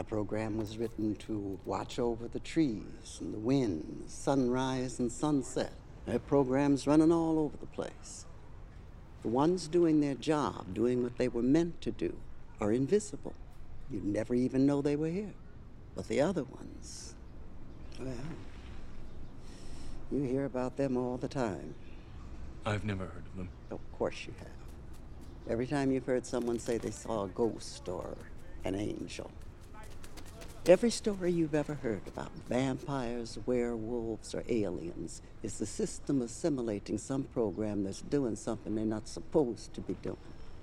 A program was written to watch over the trees and the wind, sunrise and sunset. That program's running all over the place. The ones doing their job, doing what they were meant to do, are invisible. You'd never even know they were here. But the other ones, well, you hear about them all the time. I've never heard of them. Of course you have. Every time you've heard someone say they saw a ghost or an angel. Every story you've ever heard about vampires, werewolves, or aliens is the system assimilating some program that's doing something they're not supposed to be doing.